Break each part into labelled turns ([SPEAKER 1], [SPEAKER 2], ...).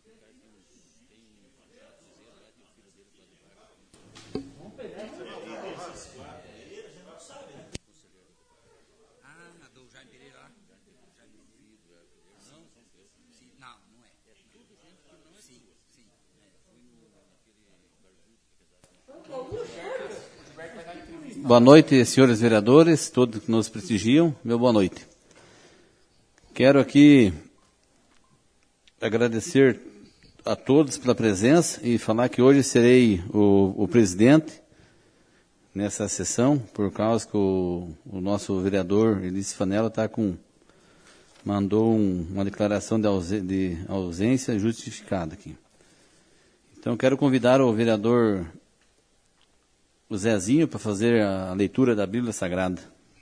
[SPEAKER 1] Boa noite, senhores vereadores, todos que nos prestigiam, meu boa noite. Quero aqui agradecer a todos pela presença e falar que hoje serei o presidente nessa sessão, por causa que o nosso vereador Elis Fanella mandou uma declaração de ausência justificada aqui. Então quero convidar o vereador o Zezinho para fazer a leitura da Bíblia Sagrada.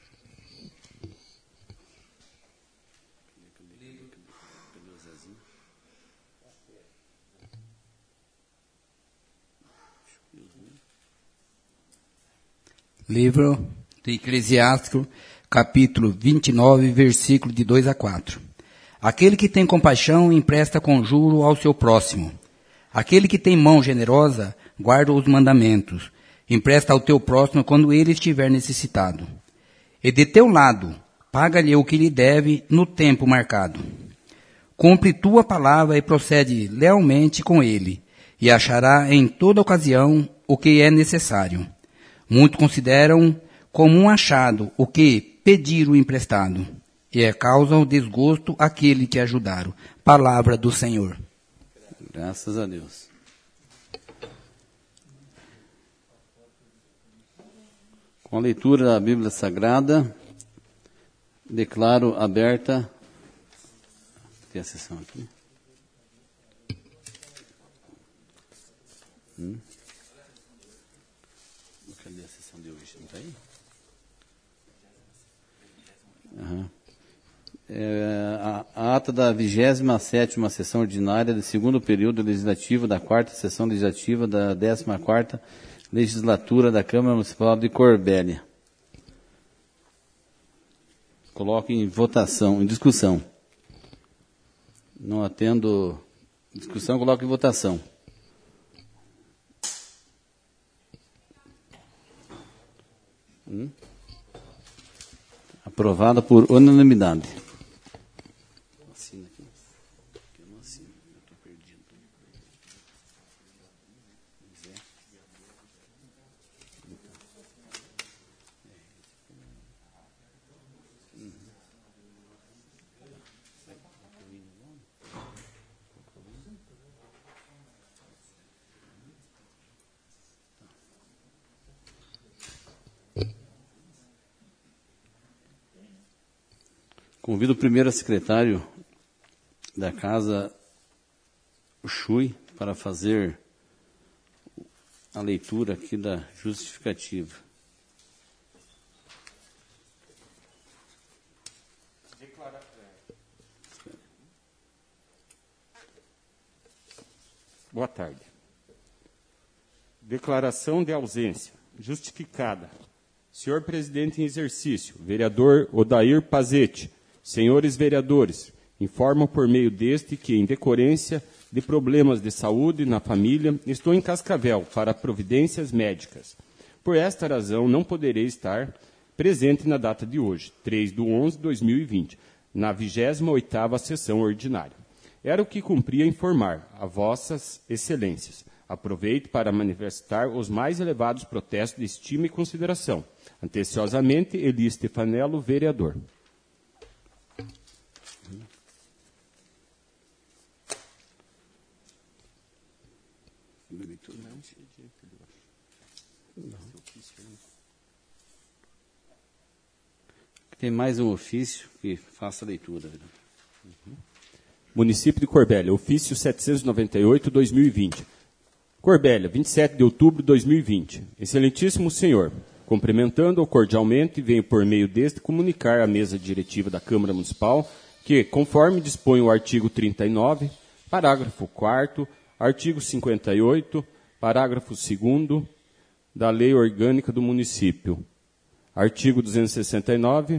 [SPEAKER 2] Livro de Eclesiástico, capítulo 29, versículo de 2 a 4. Aquele que tem compaixão empresta com juro ao seu próximo. Aquele que tem mão generosa guarda os mandamentos. Empresta ao teu próximo quando ele estiver necessitado. E de teu lado, paga-lhe o que lhe deve no tempo marcado. Cumpre tua palavra e procede lealmente com ele, e achará em toda ocasião o que é necessário. Muitos consideram como um achado o que pediram emprestado, e é causa o desgosto aquele que ajudaram. Palavra do Senhor.
[SPEAKER 1] Graças a Deus. Com a leitura da Bíblia Sagrada, declaro aberta. Tem a sessão aqui. Cadê a sessão de hoje? Não está aí? A ata da 27ª sessão ordinária do segundo período legislativo da 4ª sessão legislativa da 14ª legislatura da Câmara Municipal de Corbélia. Coloque em votação, em discussão. Não atendo discussão, coloque em votação. Aprovada por unanimidade. Assina aqui. Eu não assino, eu estou perdido. Convido o primeiro secretário da Casa, o Chui, para fazer a leitura aqui da justificativa.
[SPEAKER 3] Boa tarde. Declaração de ausência. Justificada. Senhor presidente em exercício, vereador Odair Pazete, senhores vereadores, informam por meio deste que, em decorrência de problemas de saúde na família, estou em Cascavel para providências médicas. Por esta razão, não poderei estar presente na data de hoje, 3/11/2020, na 28ª sessão ordinária. Era o que cumpria informar a vossas excelências. Aproveito para manifestar os mais elevados protestos de estima e consideração. Atenciosamente, Elis Stefanello, vereador.
[SPEAKER 1] Tem mais um ofício que faça a leitura.
[SPEAKER 3] Município de Corbélia, ofício 798/2020. Corbélia, 27 de outubro de 2020. Excelentíssimo senhor, cumprimentando-o cordialmente, venho por meio deste comunicar à mesa diretiva da Câmara Municipal que, conforme dispõe o artigo 39, parágrafo 4º, artigo 58, parágrafo 2º da Lei Orgânica do Município, artigo 269,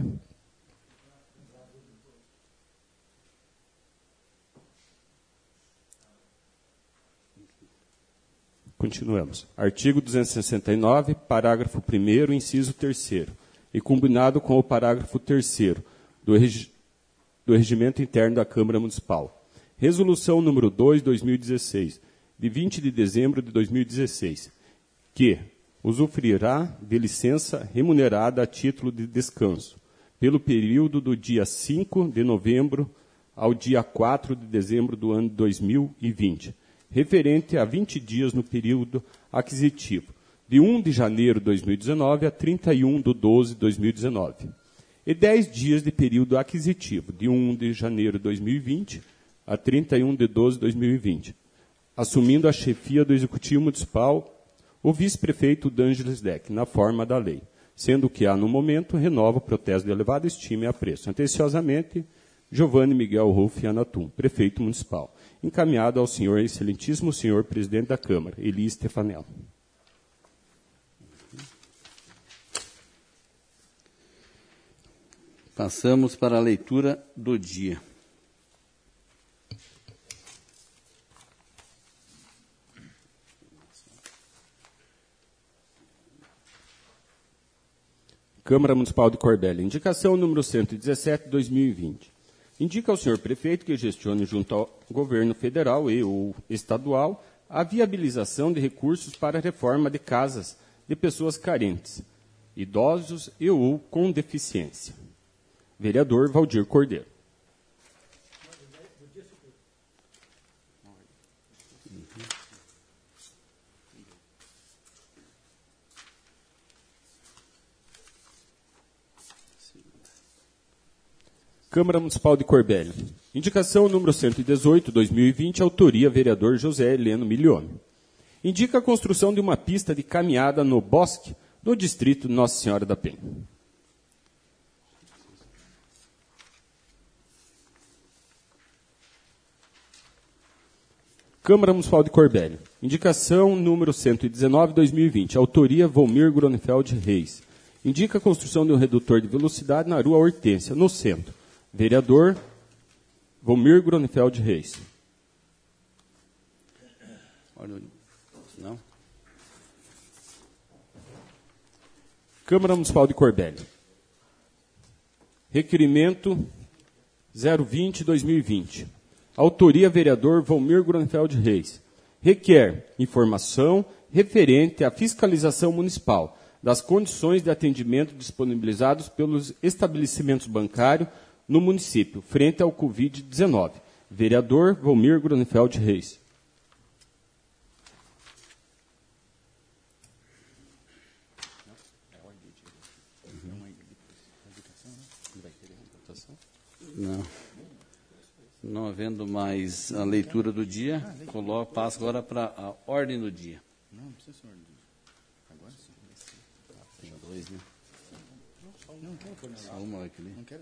[SPEAKER 3] Continuamos. Artigo 269, parágrafo 1º, inciso 3º, e combinado com o parágrafo 3º do Regimento Interno da Câmara Municipal. Resolução número 2/2016, de 20 de dezembro de 2016, que usufruirá de licença remunerada a título de descanso, pelo período do dia 5 de novembro ao dia 4 de dezembro do ano de 2020, referente a 20 dias no período aquisitivo, de 1 de janeiro de 2019 a 31 de 12 de 2019, e 10 dias de período aquisitivo, de 1 de janeiro de 2020 a 31 de 12 de 2020, assumindo a chefia do Executivo Municipal o vice-prefeito D'Angeles Deck, na forma da lei, sendo que há, no momento, renova o protesto de elevada estima e apreço. Atenciosamente, Giovanni Miguel Rolf Anatum, prefeito municipal, encaminhado ao senhor excelentíssimo senhor presidente da Câmara, Eli Stefanel.
[SPEAKER 1] Passamos para a leitura do dia.
[SPEAKER 3] Câmara Municipal de Corbélia. Indicação número 117, 2020. Indica ao senhor prefeito que gestione junto ao governo federal e ou estadual a viabilização de recursos para a reforma de casas de pessoas carentes, idosos e ou com deficiência. Vereador Valdir Cordeiro. Câmara Municipal de Corbélia. Indicação número 118, 2020, autoria vereador José Heleno Milione. Indica a construção de uma pista de caminhada no Bosque, no distrito Nossa Senhora da Penha. Câmara Municipal de Corbélia. Indicação número 119, 2020, autoria Volmir Gronefeld Reis. Indica a construção de um redutor de velocidade na Rua Hortência, no centro. Vereador Volmir Gronefeld Reis.
[SPEAKER 1] Não.
[SPEAKER 3] Câmara Municipal de Corbélia. Requerimento 020-2020. Autoria vereador Volmir Gronefeld Reis. Requer informação referente à fiscalização municipal das condições de atendimento disponibilizados pelos estabelecimentos bancários no município, frente ao Covid-19. Vereador Volmir Gronefeld Reis.
[SPEAKER 1] Não havendo mais a leitura do dia, passo agora para a ordem do dia.
[SPEAKER 4] Não precisa ser ordem do dia. Agora sim.
[SPEAKER 1] Tem dois, né?
[SPEAKER 4] Não quero pôr nada.
[SPEAKER 1] Só uma aqui.
[SPEAKER 4] Não quero.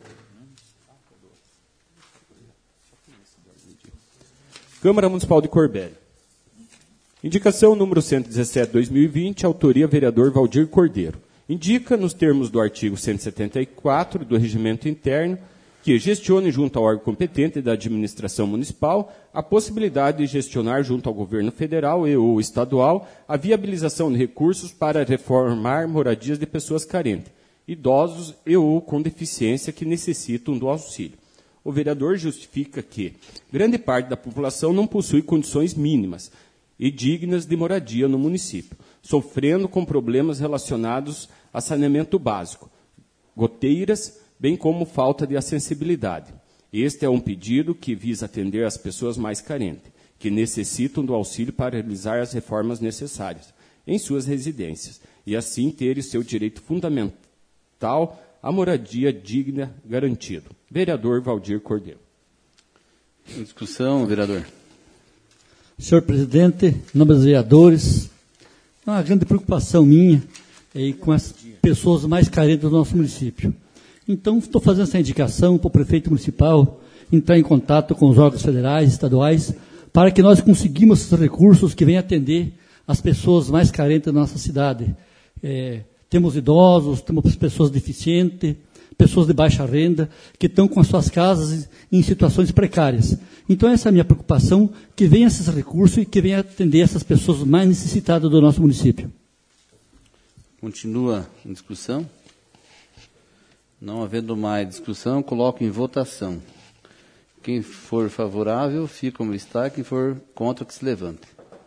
[SPEAKER 3] Câmara Municipal de Corbélia. Indicação número 117/2020, autoria vereador Valdir Cordeiro. Indica, nos termos do artigo 174 do Regimento Interno, que gestione junto ao órgão competente da administração municipal a possibilidade de gestionar junto ao governo federal e ou estadual a viabilização de recursos para reformar moradias de pessoas carentes, idosos e ou com deficiência que necessitam do auxílio. O vereador justifica que grande parte da população não possui condições mínimas e dignas de moradia no município, sofrendo com problemas relacionados a saneamento básico, goteiras, bem como falta de acessibilidade. Este é um pedido que visa atender as pessoas mais carentes, que necessitam do auxílio para realizar as reformas necessárias em suas residências, e assim terem seu direito fundamental à moradia digna garantido. Vereador Valdir Cordeiro.
[SPEAKER 1] Em discussão, vereador.
[SPEAKER 5] Senhor presidente, em nome dos vereadores, é uma grande preocupação minha com as pessoas mais carentes do nosso município. Então, estou fazendo essa indicação para o prefeito municipal entrar em contato com os órgãos federais, estaduais, para que nós conseguimos esses recursos que venham atender as pessoas mais carentes da nossa cidade. Temos idosos, temos pessoas deficientes, pessoas de baixa renda, que estão com as suas casas em situações precárias. Então, essa é a minha preocupação, que venha esses recursos e que venha atender essas pessoas mais necessitadas do nosso município.
[SPEAKER 1] Continua em discussão? Não havendo mais discussão, coloco em votação. Quem for favorável, fica como está. Quem for contra, que se levante.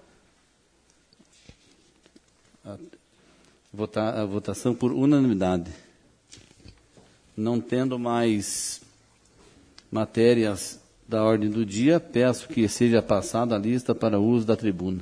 [SPEAKER 1] A votação por unanimidade. Não tendo mais matérias da ordem do dia, peço que seja passada a lista para uso da tribuna.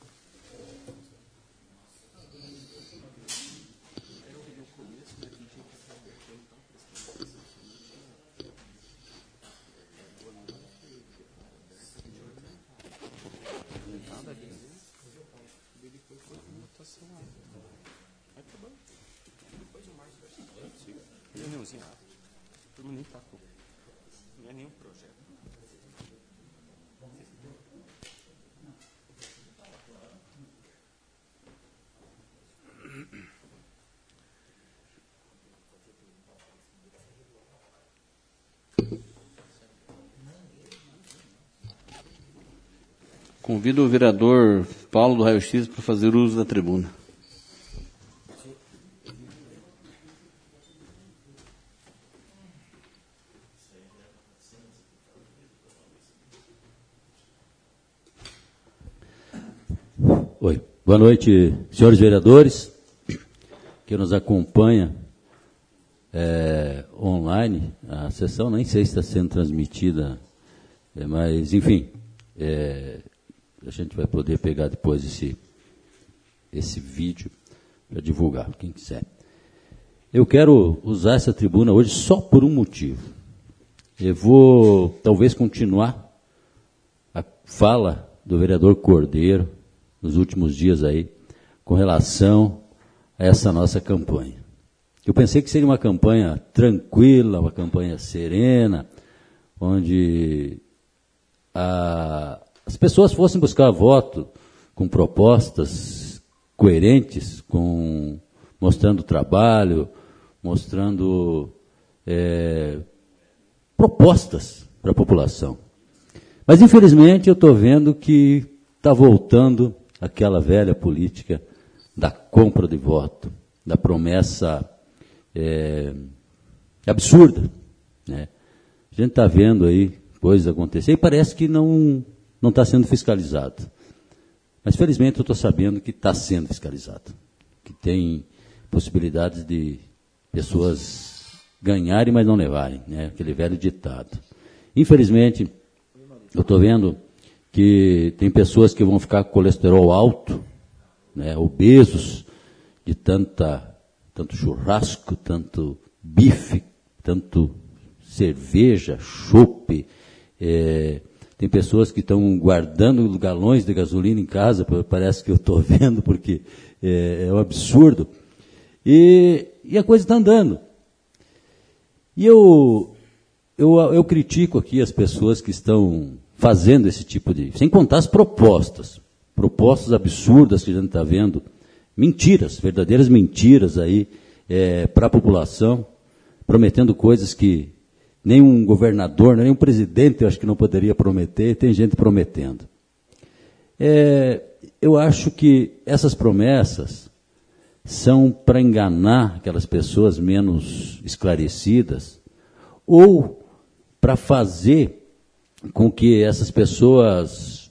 [SPEAKER 1] Convido o vereador Paulo do Raio X para fazer uso da tribuna.
[SPEAKER 6] Oi, boa noite, senhores vereadores, que nos acompanha online. A sessão nem sei se está sendo transmitida, mas, enfim, a gente vai poder pegar depois esse vídeo para divulgar, quem quiser. Eu quero usar essa tribuna hoje só por um motivo. Eu vou, talvez, continuar a fala do vereador Cordeiro, nos últimos dias aí, com relação a essa nossa campanha. Eu pensei que seria uma campanha tranquila, uma campanha serena, onde as pessoas fossem buscar voto com propostas coerentes, mostrando trabalho, mostrando propostas para a população. Mas, infelizmente, eu estou vendo que está voltando aquela velha política da compra de voto, da promessa absurda, né? A gente está vendo aí coisas acontecer e parece que não está sendo fiscalizado. Mas, felizmente, eu estou sabendo que está sendo fiscalizado, que tem possibilidades de pessoas ganharem, mas não levarem, né? Aquele velho ditado. Infelizmente, eu estou vendo que tem pessoas que vão ficar com colesterol alto, né, obesos, de tanto churrasco, tanto bife, tanto cerveja, chope. Tem pessoas que estão guardando galões de gasolina em casa, parece que eu estou vendo, porque é um absurdo. E a coisa está andando. E eu critico aqui as pessoas que estão fazendo esse tipo sem contar as propostas absurdas que a gente está vendo, mentiras, verdadeiras mentiras aí para a população, prometendo coisas que nenhum governador, nenhum presidente, eu acho que não poderia prometer, tem gente prometendo. Eu acho que essas promessas são para enganar aquelas pessoas menos esclarecidas ou para fazer com que essas pessoas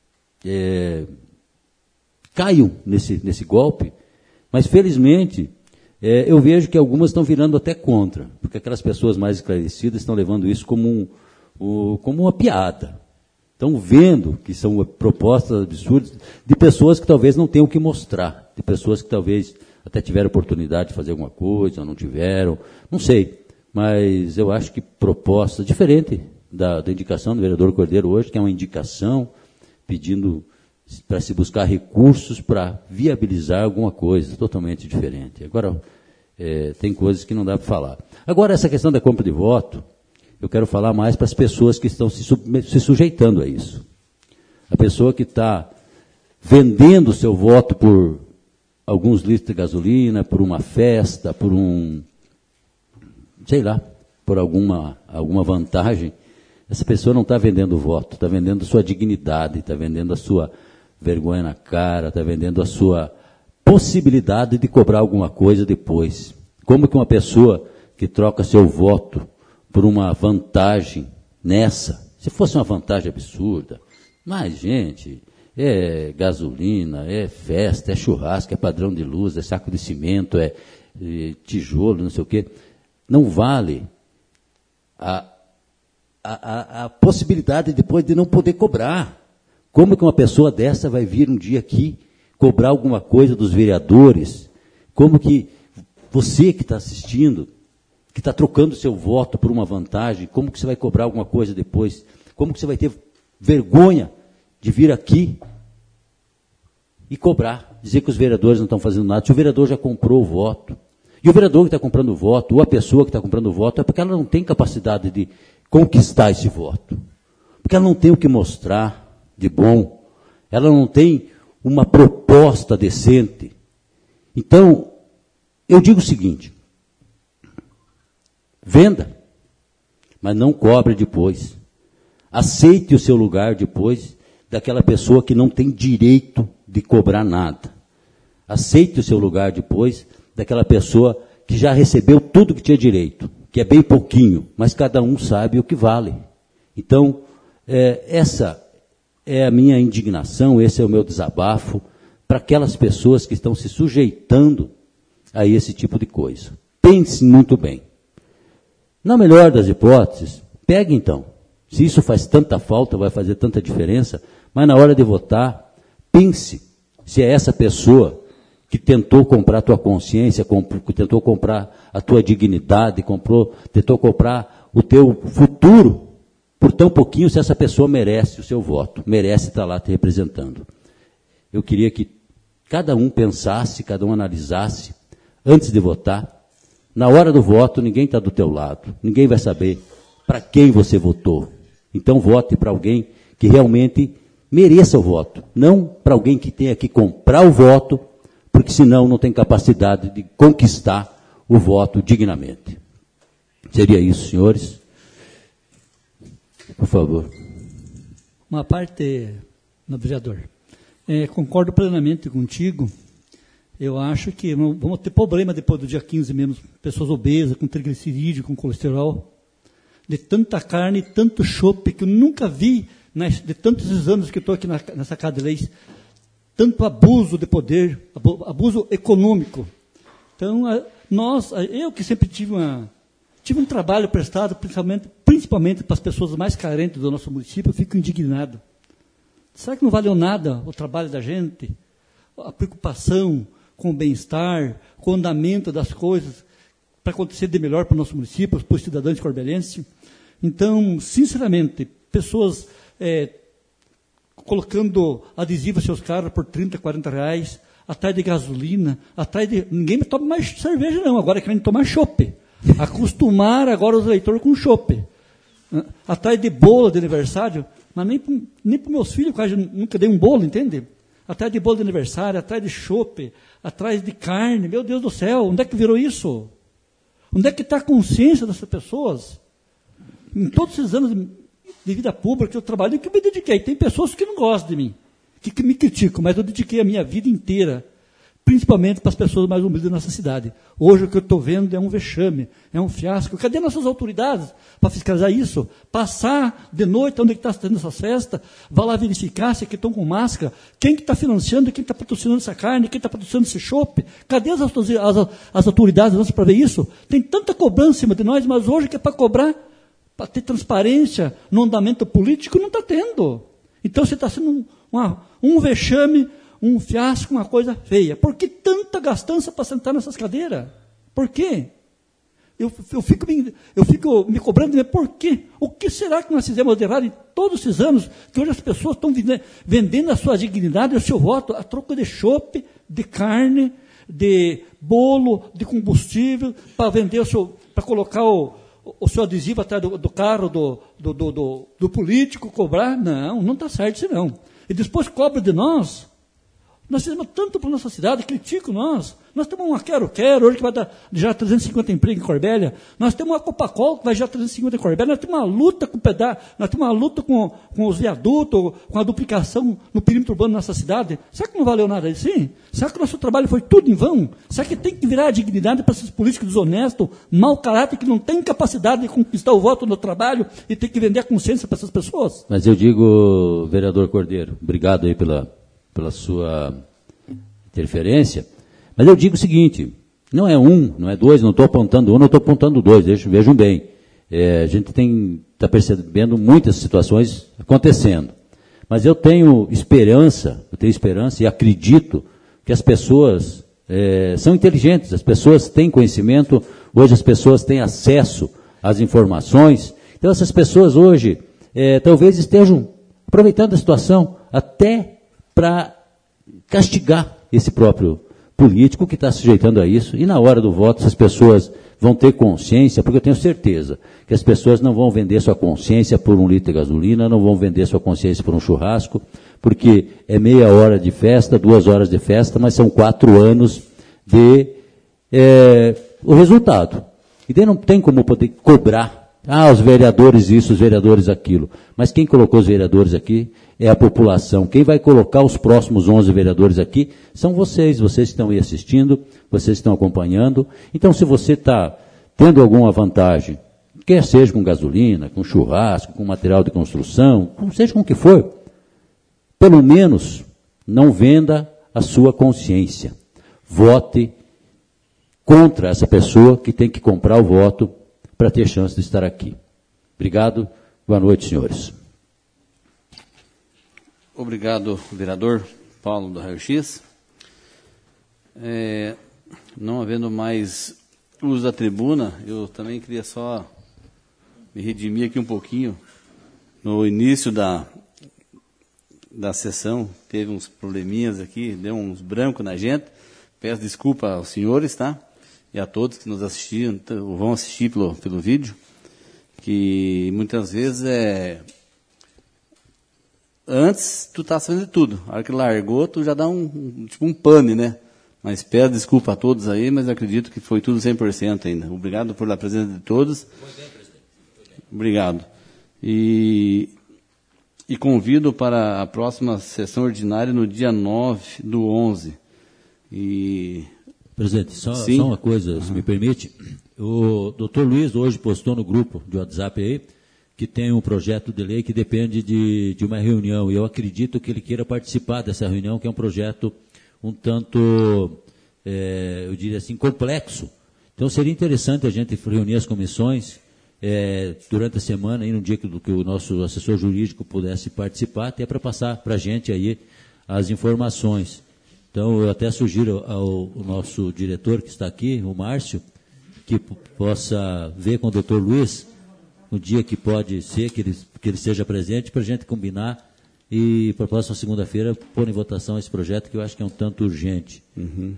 [SPEAKER 6] caiam nesse golpe, mas felizmente eu vejo que algumas estão virando até contra, porque aquelas pessoas mais esclarecidas estão levando isso como uma piada. Estão vendo que são propostas absurdas de pessoas que talvez não tenham o que mostrar, de pessoas que talvez até tiveram oportunidade de fazer alguma coisa, ou não tiveram, não sei, mas eu acho que proposta diferente da indicação do vereador Cordeiro hoje, que é uma indicação pedindo para se buscar recursos para viabilizar alguma coisa totalmente diferente. Agora, tem coisas que não dá para falar. Agora, essa questão da compra de voto, eu quero falar mais para as pessoas que estão se sujeitando a isso. A pessoa que está vendendo o seu voto por alguns litros de gasolina, por uma festa, por por alguma vantagem, Essa pessoa não está vendendo o voto, está vendendo a sua dignidade, está vendendo a sua vergonha na cara, está vendendo a sua possibilidade de cobrar alguma coisa depois. Como que uma pessoa que troca seu voto por uma vantagem nessa, se fosse uma vantagem absurda, mas, gente, é gasolina, é festa, é churrasco, é padrão de luz, é saco de cimento, é tijolo, não sei o quê, não vale a possibilidade depois de não poder cobrar. Como que uma pessoa dessa vai vir um dia aqui cobrar alguma coisa dos vereadores? Como que você que está assistindo, que está trocando seu voto por uma vantagem, como que você vai cobrar alguma coisa depois? Como que você vai ter vergonha de vir aqui e cobrar, dizer que os vereadores não estão fazendo nada, se o vereador já comprou o voto? E o vereador que está comprando o voto, ou a pessoa que está comprando o voto, é porque ela não tem capacidade de conquistar esse voto. Porque ela não tem o que mostrar de bom. Ela não tem uma proposta decente. Então, eu digo o seguinte: venda, mas não cobre depois. Aceite o seu lugar depois daquela pessoa que não tem direito de cobrar nada. Aceite o seu lugar depois daquela pessoa que já recebeu tudo que tinha direito, que é bem pouquinho, mas cada um sabe o que vale. Então, essa é a minha indignação, esse é o meu desabafo para aquelas pessoas que estão se sujeitando a esse tipo de coisa. Pense muito bem. Na melhor das hipóteses, pegue então. Se isso faz tanta falta, vai fazer tanta diferença, mas na hora de votar, pense se é essa pessoa que tentou comprar a tua consciência, que tentou comprar a tua dignidade, tentou comprar o teu futuro, por tão pouquinho, se essa pessoa merece o seu voto, merece estar lá te representando. Eu queria que cada um pensasse, cada um analisasse, antes de votar. Na hora do voto, ninguém está do teu lado, ninguém vai saber para quem você votou. Então vote para alguém que realmente mereça o voto, não para alguém que tenha que comprar o voto, porque senão não tem capacidade de conquistar o voto dignamente. Seria isso, senhores? Por favor.
[SPEAKER 5] Uma parte, no vereador, concordo plenamente contigo. Eu acho que vamos ter problema depois do dia 15 mesmo, pessoas obesas, com triglicerídeo, com colesterol, de tanta carne, tanto chope, que eu nunca vi, de tantos anos que estou aqui nessa casa de leis, tanto abuso de poder, abuso econômico. Então, eu que sempre tive um trabalho prestado, principalmente para as pessoas mais carentes do nosso município, eu fico indignado. Será que não valeu nada o trabalho da gente? A preocupação com o bem-estar, com o andamento das coisas, para acontecer de melhor para o nosso município, para os cidadãos de Corbelense? Então, sinceramente, pessoas colocando adesivo aos seus carros por 30, 40 reais, atrás de gasolina, ninguém toma mais cerveja não, agora querem tomar chopp. Acostumar agora os eleitores com chopp. Atrás de bolo de aniversário, mas nem para meus filhos, quase nunca dei um bolo, entende? Atrás de bolo de aniversário, atrás de chopp, atrás de carne, meu Deus do céu, onde é que virou isso? Onde é que está a consciência dessas pessoas? Em todos esses anos de vida pública que eu trabalhei, que eu me dediquei. Tem pessoas que não gostam de mim, que me criticam, mas eu dediquei a minha vida inteira, principalmente para as pessoas mais humildes da nossa cidade. Hoje o que eu estou vendo é um vexame, é um fiasco. Cadê nossas autoridades para fiscalizar isso? Passar de noite onde está tendo essa festa, vá lá verificar se aqui estão com máscara, quem que está financiando, quem está patrocinando essa carne, quem está patrocinando esse chopp. Cadê as autoridades nossas para ver isso? Tem tanta cobrança em cima de nós, mas hoje que é para cobrar, para ter transparência no andamento político, não está tendo. Então você está sendo um vexame, um fiasco, uma coisa feia. Por que tanta gastança para sentar nessas cadeiras? Por quê? Eu fico me cobrando, por quê? O que será que nós fizemos de errado em todos esses anos, que hoje as pessoas estão vendendo a sua dignidade, o seu voto, a troca de chopp, de carne, de bolo, de combustível, para vender para colocar o seu adesivo atrás do carro do político, cobrar? Não está certo isso não. E depois cobra de nós Nós fizemos tanto para a nossa cidade, criticam nós. Nós temos uma Quero-Quero, hoje que vai dar já 350 empregos em Corbélia. Nós temos uma Copacol, que vai já 350 em Corbélia. Nós temos uma luta com o pedaço, nós temos uma luta com os viadutos, com a duplicação no perímetro urbano da nossa cidade. Será que não valeu nada assim? Será que o nosso trabalho foi tudo em vão? Será que tem que virar a dignidade para esses políticos desonestos, mau caráter, que não têm capacidade de conquistar o voto no trabalho e tem que vender a consciência para essas pessoas?
[SPEAKER 6] Mas eu digo, vereador Cordeiro, obrigado aí pela sua interferência, mas eu digo o seguinte, não é um, não é dois, não estou apontando um, não estou apontando dois, vejam bem, a gente está percebendo muitas situações acontecendo, mas eu tenho esperança e acredito que as pessoas são inteligentes, as pessoas têm conhecimento, hoje as pessoas têm acesso às informações, então essas pessoas hoje talvez estejam aproveitando a situação até para castigar esse próprio político que está sujeitando a isso, e na hora do voto essas pessoas vão ter consciência, porque eu tenho certeza que as pessoas não vão vender sua consciência por um litro de gasolina, não vão vender sua consciência por um churrasco, porque é meia hora de festa, 2 horas de festa, mas são 4 anos de o resultado. E daí não tem como poder cobrar, os vereadores isso, os vereadores aquilo, mas quem colocou os vereadores aqui é a população. Quem vai colocar os próximos 11 vereadores aqui são vocês que estão aí assistindo, vocês estão acompanhando. Então, se você está tendo alguma vantagem, quer seja com gasolina, com churrasco, com material de construção, seja com o que for, pelo menos não venda a sua consciência. Vote contra essa pessoa que tem que comprar o voto para ter chance de estar aqui. Obrigado. Boa noite, senhores.
[SPEAKER 1] Obrigado, vereador Paulo do Raio X. Não havendo mais uso da tribuna, eu também queria só me redimir aqui um pouquinho. No início da sessão, teve uns probleminhas aqui, deu uns brancos na gente. Peço desculpa aos senhores, tá? E a todos que nos assistiram, vão assistir pelo vídeo, que muitas vezes antes, tu tá fazendo tudo. A hora que largou, tu já dá um pane, né? Mas peço desculpa a todos aí, mas acredito que foi tudo 100% ainda. Obrigado pela presença de todos.
[SPEAKER 6] Foi bem, presidente.
[SPEAKER 1] Obrigado. E convido para a próxima sessão ordinária no dia 9/11.
[SPEAKER 6] Presidente, só uma coisa, se me permite. O doutor Luiz hoje postou no grupo de WhatsApp aí que tem um projeto de lei que depende de uma reunião, e eu acredito que ele queira participar dessa reunião, que é um projeto um tanto, eu diria assim, complexo. Então seria interessante a gente reunir as comissões durante a semana, aí, no dia que o nosso assessor jurídico pudesse participar, até para passar para a gente aí as informações. Então eu até sugiro ao nosso diretor que está aqui, o Márcio, que possa ver com o doutor Luiz no dia que pode ser, que ele seja presente, para a gente combinar e para a próxima segunda-feira pôr em votação esse projeto, que eu acho que é um tanto urgente.
[SPEAKER 1] Uhum.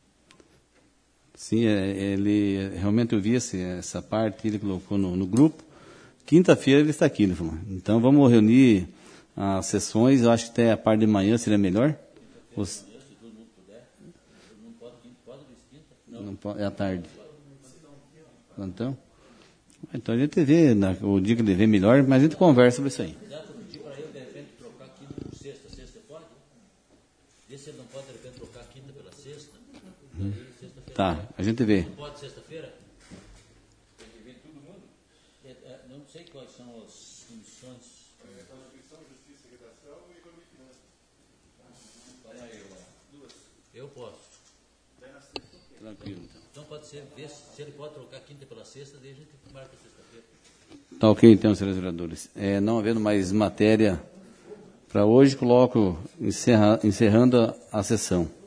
[SPEAKER 1] Sim, realmente eu vi essa parte, ele colocou no grupo. Quinta-feira ele está aqui, ele falou. Então vamos reunir as sessões, eu acho que até a parte de manhã seria melhor. Se todo mundo puder, todo mundo pode quinta? Não pode, é à tarde. Então a gente vê, o dia que ele vê melhor, mas a gente conversa sobre isso aí.
[SPEAKER 6] Exato, eu pedi para ele, de repente, trocar quinta por sexta. Sexta pode? Vê se ele não pode, de repente, trocar quinta pela sexta.
[SPEAKER 1] Tá, a gente vê.
[SPEAKER 6] Não pode sexta-feira? Tem que vir todo mundo? Não sei quais são as comissões.
[SPEAKER 4] Constituição, Justiça e Redação e Economia e Finanças.
[SPEAKER 6] Olha aí, duas. Eu posso.
[SPEAKER 1] Tranquilo, então.
[SPEAKER 6] Então pode ser, ver se ele pode trocar quinta pela sexta, daí a gente marca sexta-feira.
[SPEAKER 1] Tá ok, então, senhores vereadores. Não havendo mais matéria para hoje, coloco encerrando a sessão.